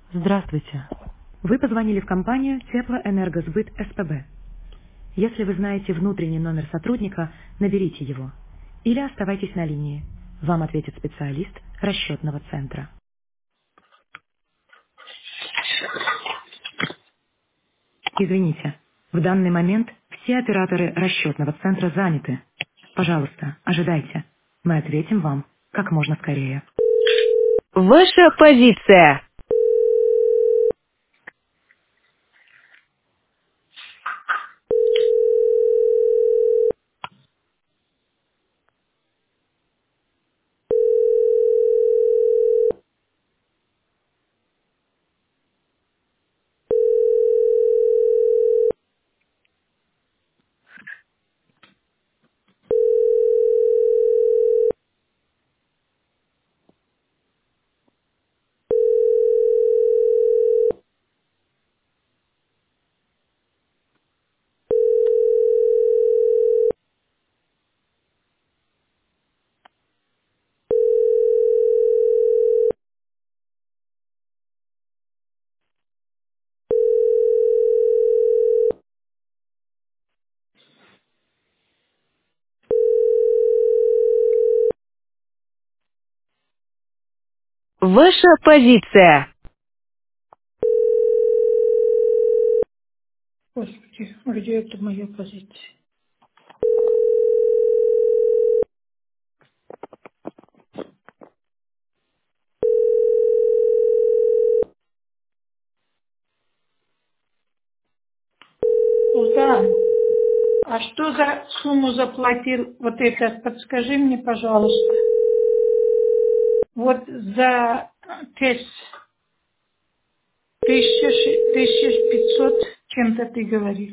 Здравствуйте. Вы позвонили в компанию Теплоэнергосбыт СПБ. Если вы знаете внутренний номер сотрудника, наберите его. Или оставайтесь на линии. Вам ответит специалист расчетного центра. Извините, в данный момент все операторы расчетного центра заняты. Пожалуйста, ожидайте. Мы ответим вам как можно скорее. Ваша позиция. Ваша позиция. Господи, где это моя позиция? Султан, а что за сумму заплатил вот это? Подскажи мне, пожалуйста. Вот за тест 1500 чем-то ты говорил.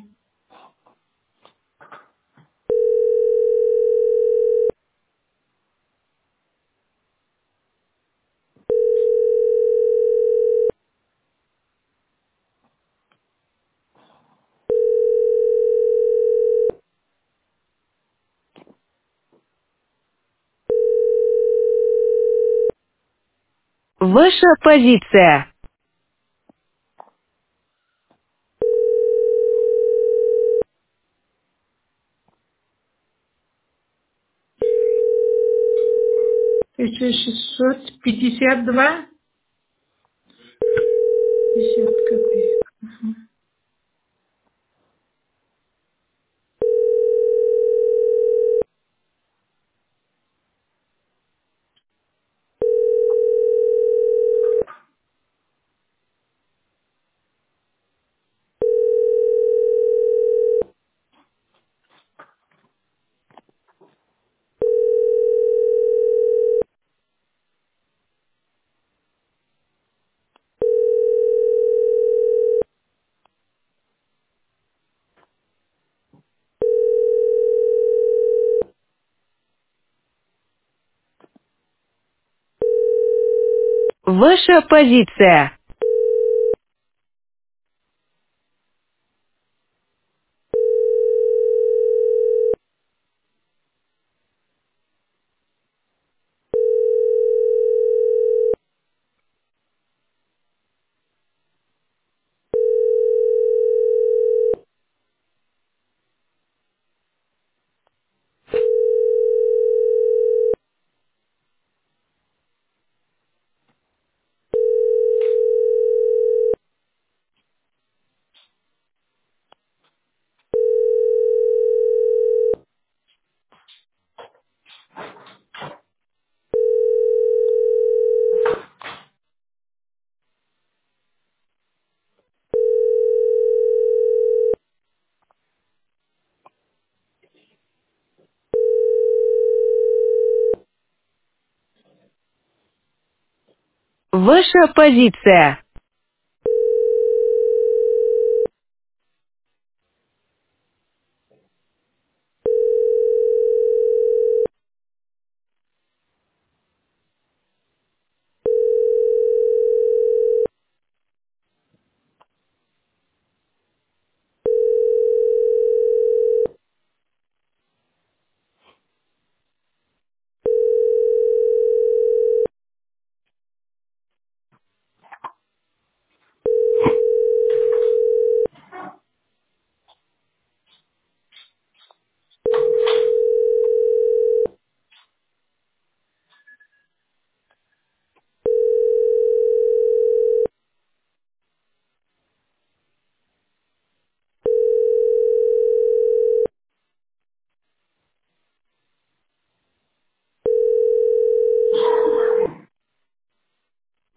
Ваша позиция. 1652, 50 копеек. Ваша позиция. Ваша позиция.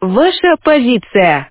Ваша позиция.